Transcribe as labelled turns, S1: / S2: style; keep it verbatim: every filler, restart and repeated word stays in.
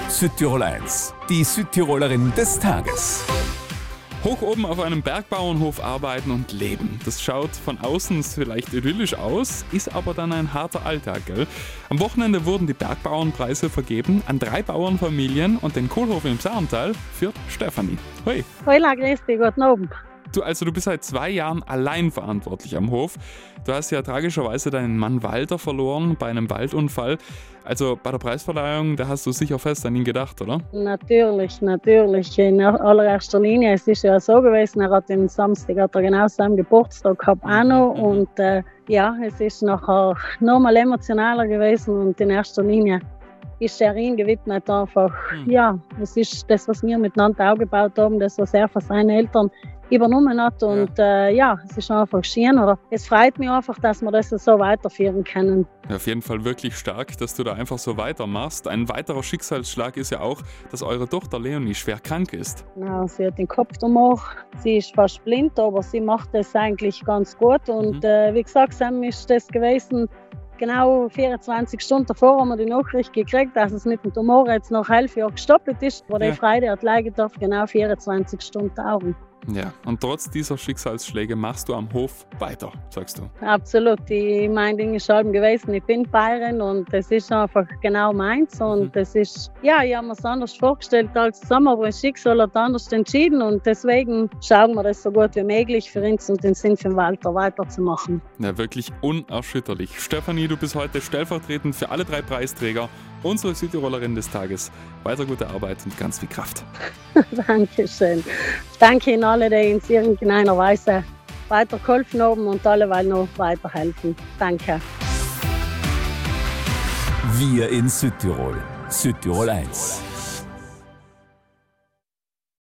S1: Südtirol eins, die Südtirolerin des Tages.
S2: Hoch oben auf einem Bergbauernhof arbeiten und leben. Das schaut von außen vielleicht idyllisch aus, ist aber dann ein harter Alltag, gell? Am Wochenende wurden die Bergbauernpreise vergeben an drei Bauernfamilien und den Kohlhof im Saartal führt Stefanie. Hoi!
S3: Hola, grüß dich, guten Abend.
S2: Du, also du bist seit zwei Jahren allein verantwortlich am Hof. Du hast ja tragischerweise deinen Mann Walter verloren bei einem Waldunfall. Also bei der Preisverleihung, da hast du sicher fest an ihn gedacht, oder?
S3: Natürlich, natürlich. In allererster Linie. Es ist ja so gewesen, er hat den Samstag hat er genau seinen Geburtstag gehabt auch noch.
S2: Mhm.
S3: Und äh, ja, es ist nachher nochmal emotionaler gewesen und in erster Linie ist er ihm gewidmet einfach.
S2: Mhm.
S3: Ja, es ist das, was wir miteinander aufgebaut haben, das, was er von seinen Eltern übernommen hat und ja, äh, ja es ist einfach schön, oder? Es freut mich einfach, dass wir das so weiterführen können.
S2: Ja, auf jeden Fall wirklich stark, dass du da einfach so weitermachst. Ein weiterer Schicksalsschlag ist ja auch, dass eure Tochter Leonie schwer krank ist.
S3: Ja, sie hat den Kopftumor, sie ist fast blind, aber sie macht das eigentlich ganz gut und mhm. äh, wie gesagt, Sam ist das gewesen, genau vierundzwanzig Stunden davor haben wir die Nachricht gekriegt, dass es mit dem Tumor jetzt nach elf Jahren gestoppt ist, aber ja. Die Freude hat leiden darf genau vierundzwanzig Stunden dauern.
S2: Ja, und trotz dieser Schicksalsschläge machst du am Hof weiter, sagst du?
S3: Absolut. Ich, mein Ding ist halt gewesen, ich bin Bayerin und das ist einfach genau meins. Und mhm. das ist, ja, ich habe mir es anders vorgestellt als zusammen, aber das Schicksal hat anders entschieden und deswegen schauen wir das so gut wie möglich für uns und den Sinn für Walter weiterzumachen.
S2: Ja, wirklich unerschütterlich. Stefanie, du bist heute stellvertretend für alle drei Preisträger, unsere Südtirolerin des Tages. Weiter gute Arbeit und ganz viel Kraft.
S3: Dankeschön. Danke Ihnen alle, die in irgendeiner Weise weitergeholfen haben und alle wollen noch weiterhelfen. Danke.
S1: Wir in Südtirol. Südtirol eins.